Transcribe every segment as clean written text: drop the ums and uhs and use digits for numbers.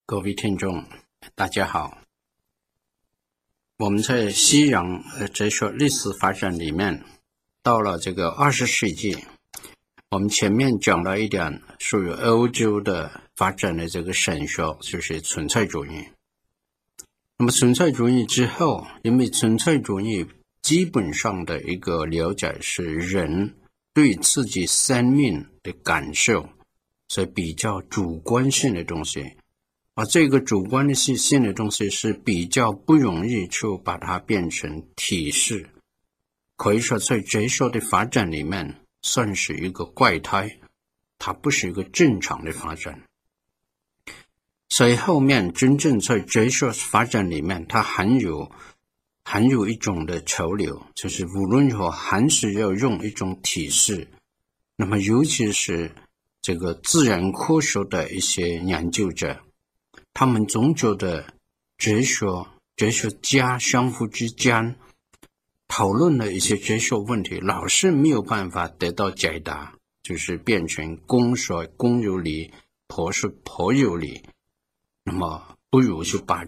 各位听众大家好，我们在西洋哲学历史发展里面，到了这个20世纪，我们前面讲了一点属于欧洲的发展的这个神学，就是存在主义。那么存在主义之后，因为存在主义基本上的一个了解是人对自己生命的感受，是比较主观性的东西，而这个主观性的东西是比较不容易去把它变成体式，可以说在哲学的发展里面算是一个怪胎，它不是一个正常的发展。所以后面真正在哲学发展里面，它含有一种的潮流，就是无论如何还是要用一种体式。那么尤其是这个自然科学的一些研究者，他们总觉得哲学家相互之间讨论的一些哲学问题老是没有办法得到解答，就是变成公说公有理，婆说婆有理。那么不如就把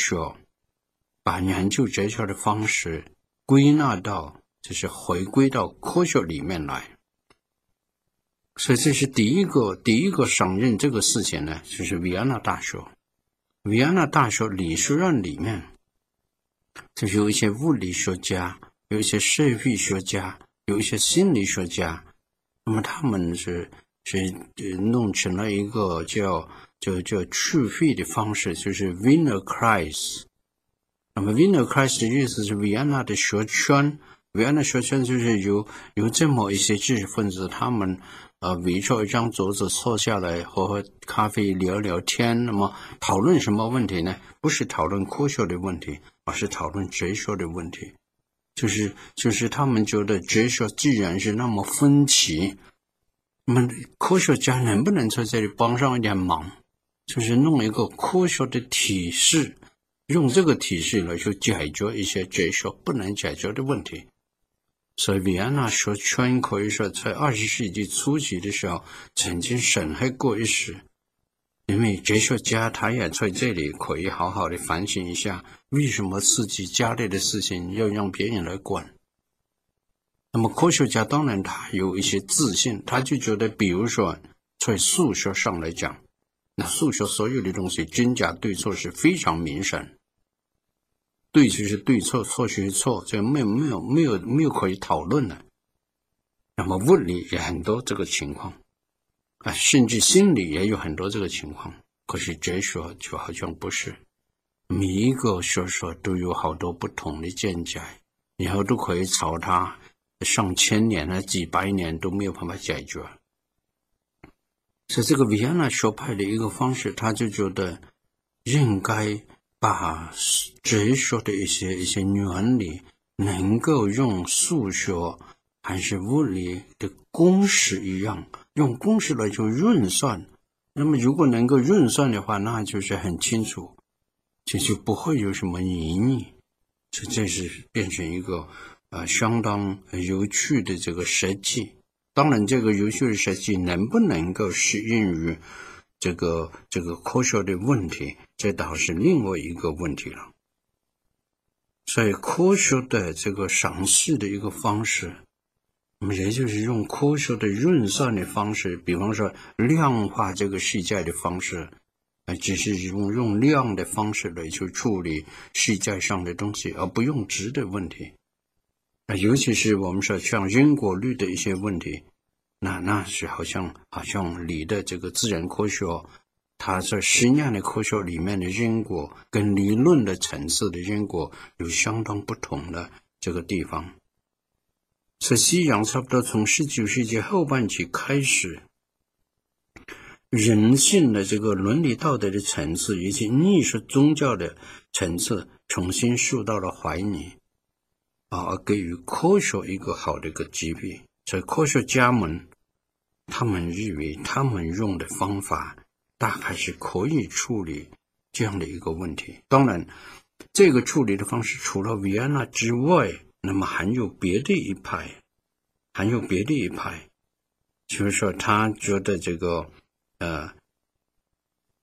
研究哲学的方式归纳到，就是回归到科学里面来。所以这是第一个承认这个事情呢，就是维也纳大学。维也纳大学理学院里面，就是有一些物理学家，有一些社会学家，有一些心理学家，那么他们是弄成了一个叫去会的方式，就是 Wiener Kreis。 那么 Wiener Kreis 的意思是维也纳的学圈，维也纳学圈就是有这么一些知识分子，他们围着一张桌子坐下来喝咖啡聊聊天。那么讨论什么问题呢？不是讨论科学的问题，而是讨论哲学的问题。就是他们觉得哲学既然是那么分歧，那么科学家能不能在这里帮上一点忙，就是弄一个科学的体系，用这个体系来去解决一些哲学不能解决的问题。所以维也纳学圈可以说在20世纪初期的时候曾经审核过一时，因为哲学家他也在这里可以好好的反省一下，为什么自己家里的事情要让别人来管。那么科学家当然他有一些自信，他就觉得比如说在数学上来讲，那数学所有的东西真假对错是非常明显，对就是对，错就是错，这没有可以讨论的。那么物理也很多这个情况甚至心理也有很多这个情况。可是哲学就好像不是，每一个学说都有好多不同的见解，然后都可以吵它上千年啊几百年都没有办法解决。所以这个维也纳学派的一个方式，他就觉得应该把哲学的一些原理能够用数学还是物理的公式一样，用公式来做运算。那么如果能够运算的话，那就是很清楚，这就不会有什么疑义。这是变成一个相当有趣的这个实际。当然这个有趣的实际能不能够适应于这个科学的问题，这倒是另外一个问题了。所以科学的这个赏析的一个方式，那么也就是用科学的运算的方式，比方说量化这个世界的方式，只是用量的方式来去处理世界上的东西，而不用质的问题。尤其是我们说像因果律的一些问题，那是好像离的这个自然科学，它在实验的科学里面的因果跟理论的层次的因果有相当不同的这个地方。所以西洋差不多从19世纪后半期开始，人性的这个伦理道德的层次以及艺术宗教的层次重新受到了怀疑而给予科学一个好的一个级别。所以科学家们他们认为他们用的方法大概是可以处理这样的一个问题。当然这个处理的方式除了维也纳之外，那么还有别的一派，就是说他觉得这个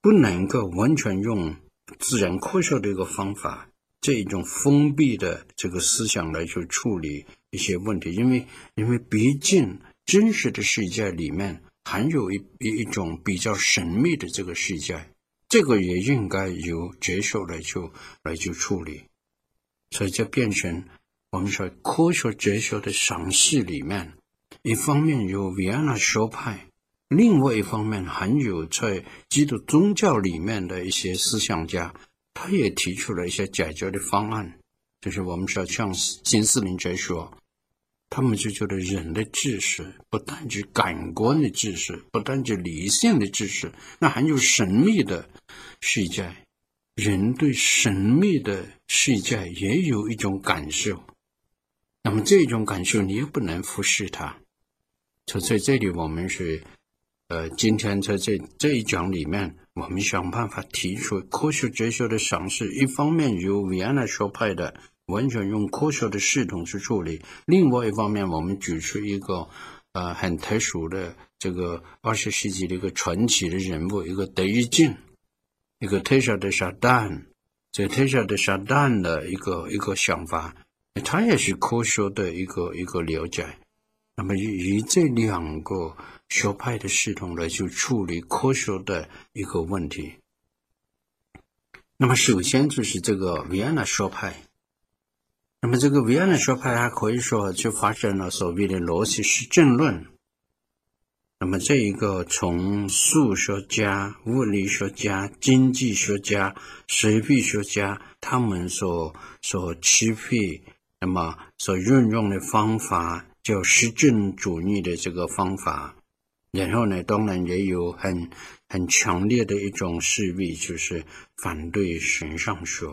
不能够完全用自然科学的一个方法，这一种封闭的这个思想来去处理一些问题，因为毕竟真实的世界里面还有一种比较神秘的这个世界，这个也应该由哲学来去处理。所以这变成我们说科学哲学的赏析里面，一方面有维也纳学派，另外一方面还有在基督宗教里面的一些思想家，他也提出了一些解决的方案，就是我们说像新斯林哲学，他们就觉得人的知识不单指感官的知识，不单指理性的知识，那还有神秘的世界，人对神秘的世界也有一种感受，那么这种感受你也不能忽视它。所以在这里我们是今天在这一讲里面，我们想办法提出科学哲学的赏识，一方面由维也纳学派的完全用科学的系统去处理，另外一方面我们举出一个很特殊的这个20世纪的一个传奇的人物，一个德意志，一个特夏的撒旦，这特夏的撒旦的一个想法，他也是科学的一个了解。那么以这两个学派的系统来去处理科学的一个问题。那么首先就是这个维也纳学派，那么这个维也纳学派还可以说就发展了所谓的逻辑实证论。那么这一个从数学家、物理学家、经济学家、水笔学家他们所支配，那么所运用的方法叫实证主义的这个方法。然后呢，当然也有很强烈的一种势力，就是反对神上学。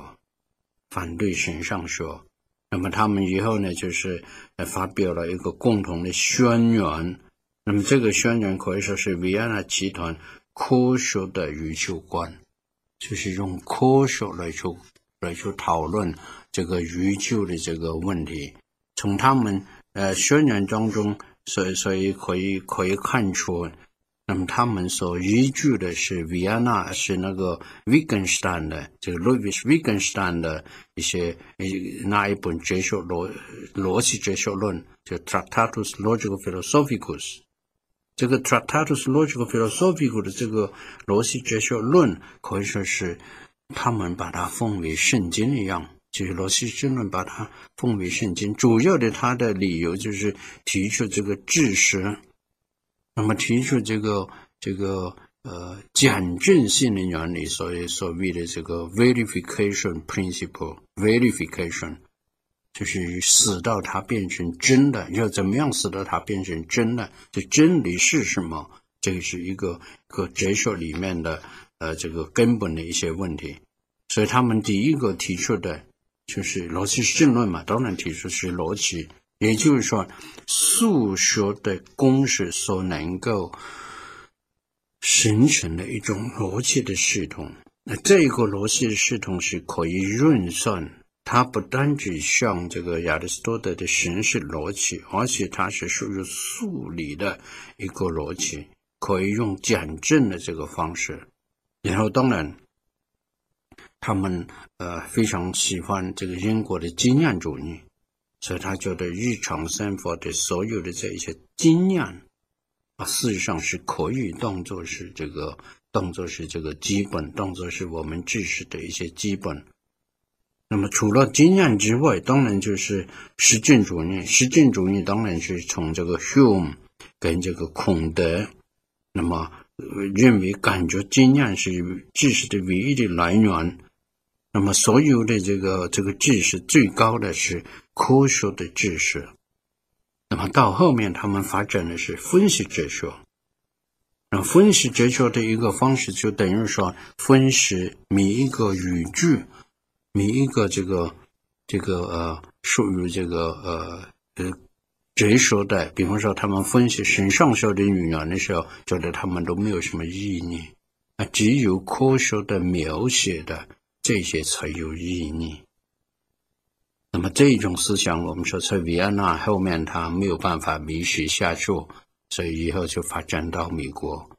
那么他们以后呢，就是发表了一个共同的宣言。那么这个宣言可以说是维也纳集团科学的宇宙观，就是用科学来去讨论这个宇宙的这个问题。从他们宣言当中，所以可以看出，那么他们所依据的是维也纳是那个 Wittgenstein 的这个 Ludwig Wittgenstein 的一些那一本哲学逻辑哲学论，就 Tractatus Logico Philosophicus。这个 Tractatus Logico Philosophicus 的这个逻辑哲学论，可以说是他们把它奉为圣经一样。就是逻辑争论把它奉为圣经，主要的它的理由就是提出这个知识，那么提出这个检证性的原理，所谓的这个 verification principle， verification 就是使到它变成真的，要怎么样使到它变成真的？就真理是什么？这个是一个哲学里面的这个根本的一些问题。所以他们第一个提出的就是逻辑实证论嘛，当然提出是逻辑，也就是说数学的公式所能够形成的一种逻辑的系统。那这个逻辑的系统是可以运算，它不单只像这个亚里士多德的形式逻辑，而且它是属于数理的一个逻辑，可以用检证的这个方式。然后当然他们非常喜欢这个英国的经验主义，所以他觉得日常生活的所有的这一些经验事实上是可以当作是这个基本，当作是我们知识的一些基本。那么除了经验之外，当然就是实证主义。实证主义当然是从这个 Hume 跟这个孔德，那么认为感觉经验是知识的唯一的来源。那么所有的这个知识最高的是科学的知识。那么到后面他们发展的是分析哲学。那分析哲学的一个方式就等于说分析每一个语句，每一个属于哲学的，比方说他们分析神上学的语言的时候，觉得他们都没有什么意义，只有科学的描写的这些才有意义。那么这种思想我们说在维也纳后面它没有办法维持下去，所以以后就发展到美国。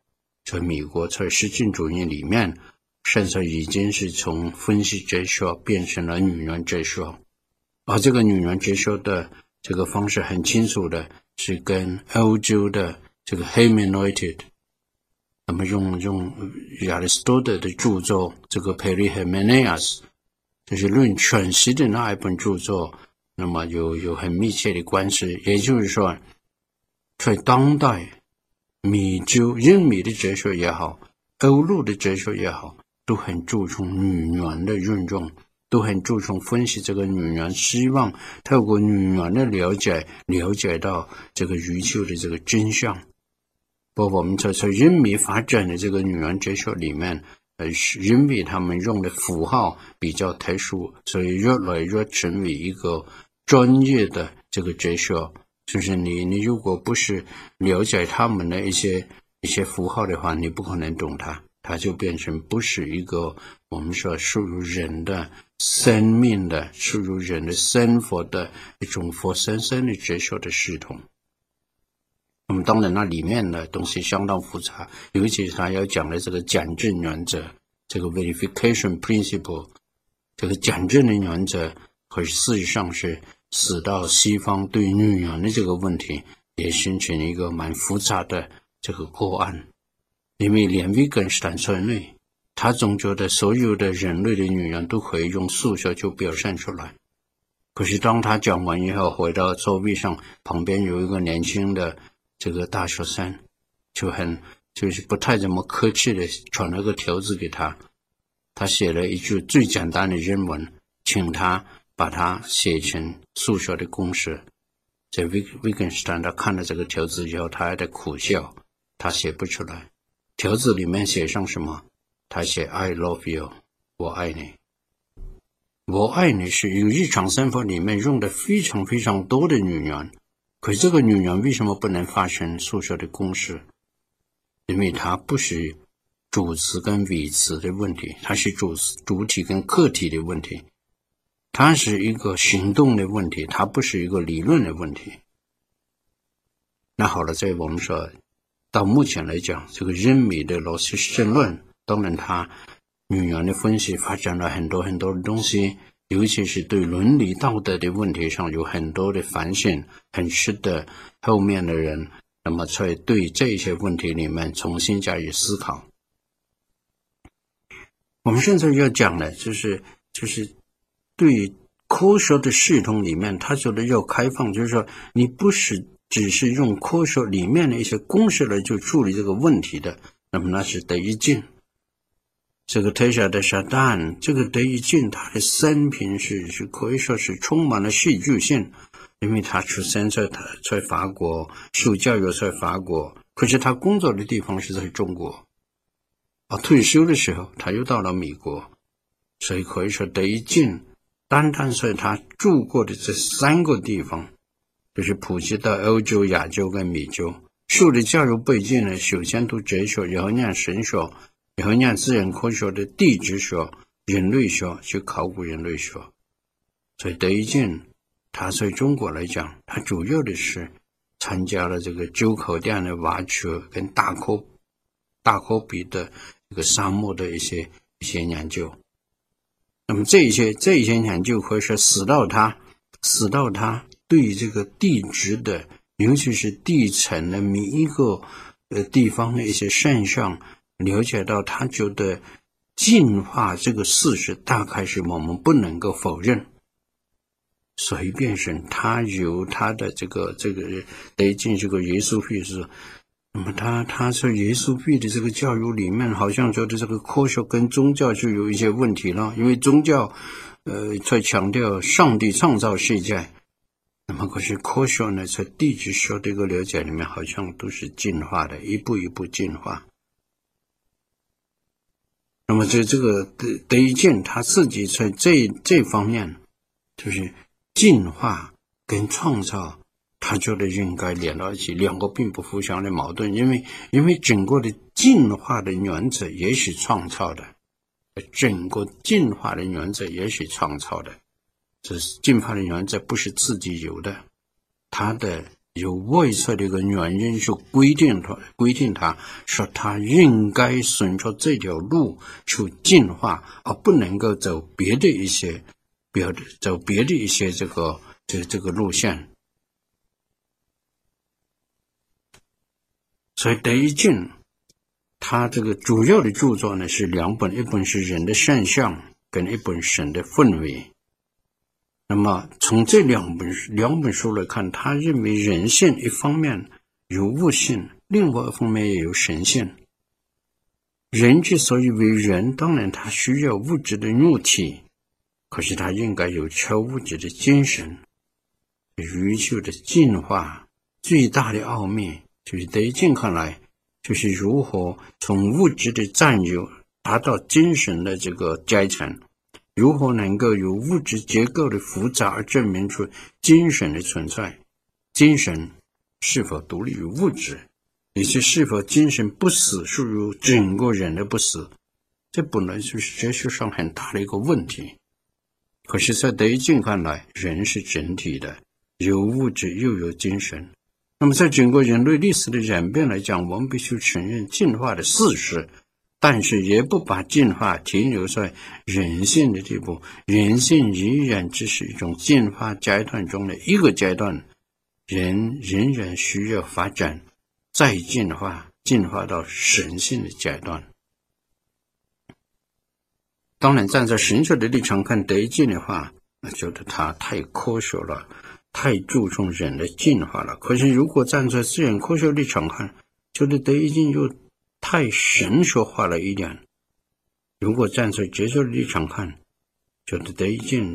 在美国在实证主义里面，现在已经是从分析哲学变成了女人哲学，而这个女人哲学的这个方式很清楚的是跟欧洲的这个 hermeneutic， 那么用亚里士多德的著作这个 Perihymenias， 就是论诠释的那一本著作，那么有很密切的关系。也就是说，在当代美洲英美的哲学也好，欧陆的哲学也好，都很注重女人的运用，都很注重分析这个女人，希望透过女人的了解到这个宇宙的这个真相。不过我们在英美发展的这个女人哲学里面，因为他们用的符号比较特殊，所以越来越成为一个专业的这个哲学。就是你如果不是了解他们的一些符号的话，你不可能懂它，它就变成不是一个我们说属于人的生命的、属于人的生活的一种活生生的哲学的系统。那么当然那里面的东西相当复杂，尤其是他要讲的这个讲证原则，这个 verification principle， 这个讲证的原则和事实上是使到西方对女人的这个问题也形成一个蛮复杂的这个个案。因为连维根斯坦在内，他总觉得所有的人类的女人都可以用数学就表现出来。可是当他讲完以后，回到座位上，旁边有一个年轻的这个大学生，就是不太怎么客气的传了个条子给他，他写了一句最简单的英文，请他把它写成数学的公式。在维根斯坦他看了这个条子以后，他还在苦笑，他写不出来。条子里面写上什么？他写 I love you， 我爱你。我爱你是有日常生活里面用的非常非常多的女人，可是这个女人为什么不能发成数学的公式？因为它不是主词跟谓词的问题，它是主体跟客体的问题，它是一个行动的问题，它不是一个理论的问题。那好了，在我们说到目前来讲，这个英美的罗斯生论，当然它女人的分析发展了很多很多的东西，尤其是对伦理道德的问题上有很多的反省，很值得后面的人那么在对这些问题里面重新加以思考。我们现在要讲的就是对科学的系统里面，他觉得要开放，就是说你不是只是用科学里面的一些公式来就处理这个问题的，那么那是德意进。这个特夏的撒旦，这个德意进他的生平是可以说是充满了戏剧性，因为他出生在法国，受教育在法国，可是他工作的地方是在中国，退休的时候他又到了美国，所以可以说德意进单单在他住过的这3个地方，就是普及到欧洲、亚洲跟美洲，受的教育背景呢，首先读哲学，然后念神学，然后念自然科学的地质学、人类学，去考古人类学。所以德意进他在中国来讲，他主要的是参加了这个周口店的挖掘跟大科比的这个沙漠的一些研究。那么这一些研究可以说使到他对这个地质的，尤其是地层的每一个地方的一些现象了解到，他觉得进化这个事实大概是我们不能够否认，所以变成他由他的这个德进这个耶稣会是，那么他在耶稣会的这个教育里面，好像觉得这个科学跟宗教就有一些问题了，因为宗教在强调上帝创造世界，那么可是科学呢，在地质学的一个了解里面，好像都是进化的，一步一步进化。那么这个德意进他自己在这方面，就是进化跟创造，他觉得应该连到一起，两个并不互相的矛盾，因为整个的进化的原则也是创造的，整个进化的原则也是创造的，这是进化的原则不是自己有的，它的有外在的一个原因去规定它说它应该顺着这条路去进化，而不能够走别的一些这个路线。所以德意志他这个主要的著作呢是两本，一本是人的现象跟一本神的氛围。那么从这两本书来看，他认为人性一方面有物性，另外一方面也有神性。人之所以为人，当然他需要物质的肉体，可是他应该有超物质的精神。宇宙的进化最大的奥秘，就是德意志看来，就是如何从物质的占有达到精神的这个阶层，如何能够由物质结构的复杂而证明出精神的存在。精神是否独立于物质，以及是否精神不死，属于整个人的不死，这本来就是哲学上很大的一个问题。可是在德意志看来，人是整体的，有物质又有精神。那么在整个人类历史的演变来讲，我们必须承认进化的事实，但是也不把进化停留在人性的地步。人性依然只是一种进化阶段中的一个阶段，人仍然需要发展，再进化到神性的阶段。当然站在神学的立场看德意志的话，觉得他太科学了，太注重人的进化了。可是如果站在自然科学立场看，觉得德意志又太神学化了一点。如果站在哲学的立场看，觉得德意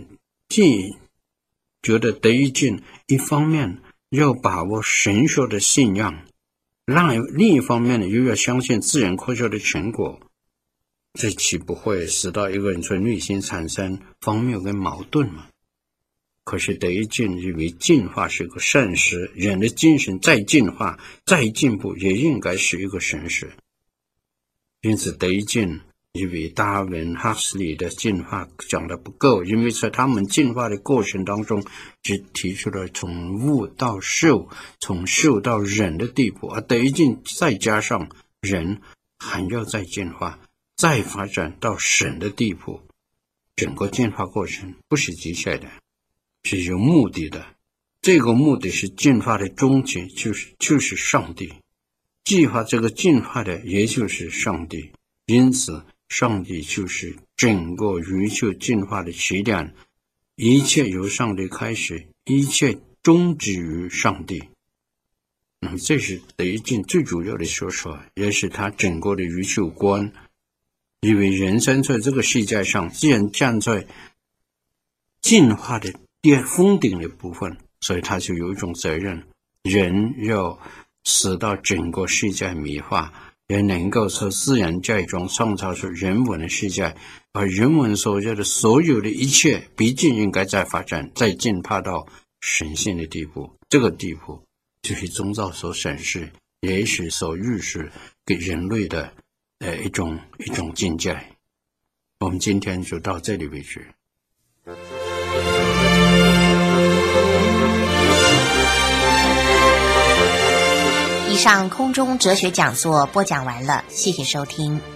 志一方面要把握神学的信仰，另一方面呢又要相信自然科学的成果，这岂不会使到一个人在内心产生荒谬跟矛盾吗？可是德意志认为进化是个善事，人的精神再进化再进步也应该是一个神事。因此德意志认为达尔文、哈斯里的进化讲得不够，因为在他们进化的过程当中只提出了从物到兽，从兽到人的地步，而德意志再加上人还要再进化再发展到神的地步。整个进化过程不是机械的，是有目的的。这个目的是进化的终结，就是上帝。计划这个进化的也就是上帝，因此上帝就是整个宇宙进化的起点，一切由上帝开始，一切终止于上帝。那么这是德意志最主要的说法，也是他整个的宇宙观。因为人生在这个世界上，既然站在进化的峰顶的部分，所以他就有一种责任，人要使到整个世界美化，也能够从自然界中创造出人文的世界，而人文所有的所有的一切毕竟应该再发展再进化到神性的地步。这个地步就是宗教所审视，也是所预示给人类的一种境界。我们今天就到这里为止。 以上空中哲学讲座播讲完了，谢谢收听。